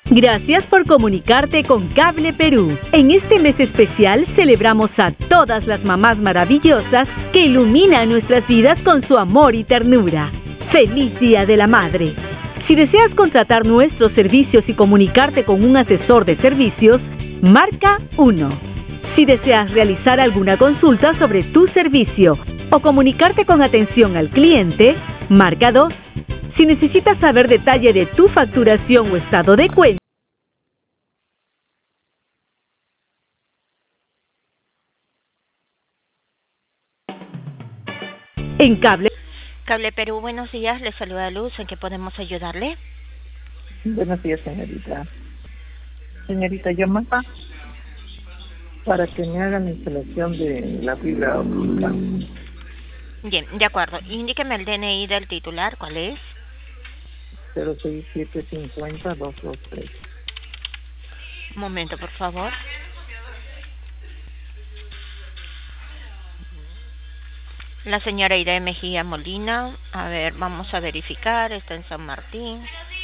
Gracias por comunicarte con Cable Perú. En este mes especial celebramos a todas las mamás maravillosas que iluminan nuestras vidas con su amor y ternura. ¡Feliz Día de la Madre! Si deseas contratar nuestros servicios y comunicarte con un asesor de servicios, marca 1. Si deseas realizar alguna consulta sobre tu servicio o comunicarte con atención al cliente, marca 2. Si necesitas saber detalle de tu facturación o estado de cuenta, en Cable Perú, buenos días, le saluda Luz, ¿en qué podemos ayudarle? Buenos días, señorita. Señorita, llamaba para que me hagan la instalación de la fibra óptica. Bien, de acuerdo. Indíqueme el DNI del titular, ¿cuál es? 06750-223. Un momento, por favor. La señora Irene Mejía Molina. A ver, vamos a verificar. Está en San Martín.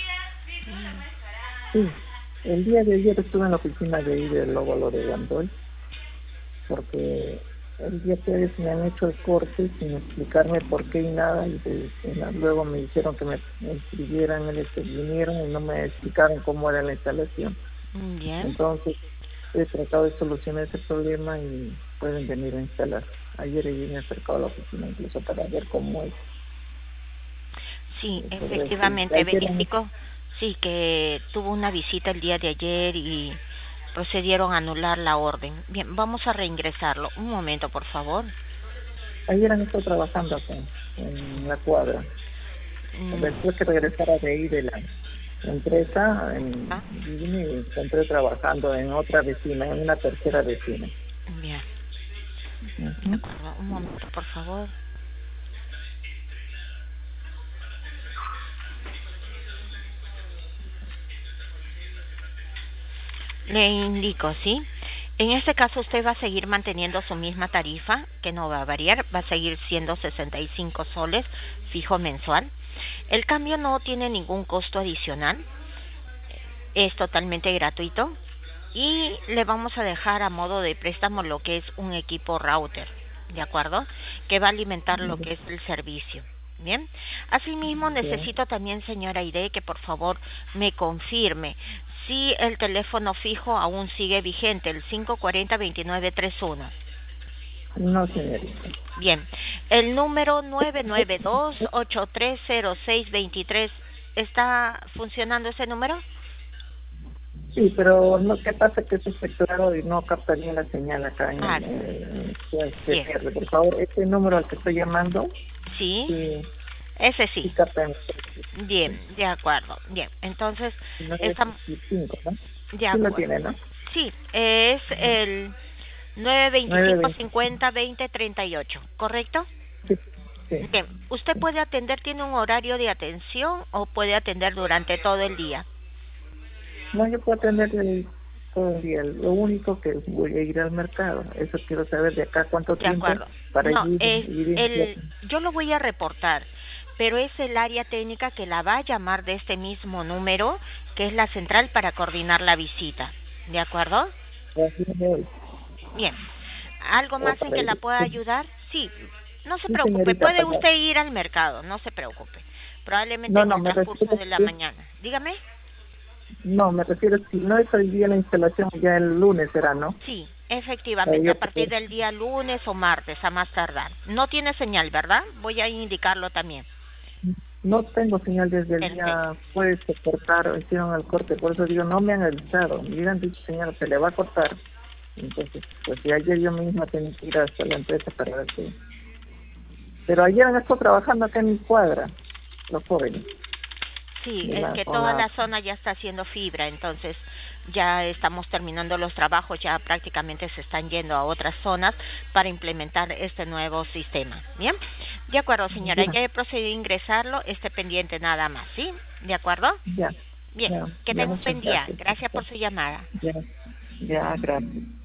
Sí, el día de ayer estuve en la oficina de ahí del óvalo de Gandoy, porque el día que me han hecho el corte sin explicarme por qué y nada, y luego me dijeron que me inscribieran, vinieron y no me explicaron cómo era la instalación. Bien. Entonces he tratado de solucionar ese problema y pueden venir a instalar. Ayer me he acercado a la oficina incluso para ver cómo es. Sí, efectivamente, verifico. Sí, que tuvo una visita el día de ayer y procedieron a anular la orden. Bien, vamos a reingresarlo. Un momento, por favor. Ayer han estado trabajando acá, en la cuadra. Después que regresara de ahí de la empresa, vine y encontré trabajando en otra vecina, en una tercera vecina. Bien. De acuerdo, un momento, por favor. Le indico, ¿sí? En este caso usted va a seguir manteniendo su misma tarifa, que no va a variar, va a seguir siendo 65 soles fijo mensual. El cambio no tiene ningún costo adicional, es totalmente gratuito y le vamos a dejar a modo de préstamo lo que es un equipo router, ¿de acuerdo? Que va a alimentar lo que es el servicio. Bien, asimismo necesito también, señora Aide, que por favor me confirme si el teléfono fijo aún sigue vigente, el 540-2931. No, señorita. Bien, el número 992-830623, ¿está funcionando ese número? Sí, pero no, ¿qué pasa? Que es espectrado y no capta bien la señal acá en el por favor, este número al que estoy llamando. Sí. Ese sí. Bien, de acuerdo. Bien, entonces estamos. ¿No? De acuerdo. Sí lo tiene, ¿no? Sí, es el 925-50-20-38, ¿correcto? Sí. Bien, ¿usted puede atender, tiene un horario de atención o puede atender durante todo el día? No, yo puedo atender todo el día. Lo único que voy a ir al mercado. Eso quiero saber de acá cuánto tiempo para ir. Yo lo voy a reportar, pero es el área técnica que la va a llamar de este mismo número, que es la central para coordinar la visita. ¿De acuerdo? Bien. ¿Algo más en que la pueda ayudar? Sí, no se preocupe. Puede usted ir al mercado, no se preocupe. Probablemente en el transcurso de la mañana. Dígame. No, me refiero, si no es el día de la instalación, ya el lunes será, ¿no? Sí, efectivamente, a partir del día lunes o martes, a más tardar. No tiene señal, ¿verdad? Voy a indicarlo también. No tengo señal desde el día jueves, se cortaron, hicieron el corte, por eso digo, no me han avisado. Me hubieran dicho, señor, se le va a cortar. Entonces, pues de ayer yo misma tenía que ir hasta la empresa para ver qué. Pero ayer han estado trabajando acá en mi cuadra, los jóvenes. Sí, es que toda la zona ya está haciendo fibra, entonces ya estamos terminando los trabajos, ya prácticamente se están yendo a otras zonas para implementar este nuevo sistema. ¿Bien? De acuerdo, señora, ya he procedido a ingresarlo, esté pendiente nada más, ¿sí? ¿De acuerdo? Ya. Bien, que tenga un buen día. Gracias por su llamada. Ya, gracias.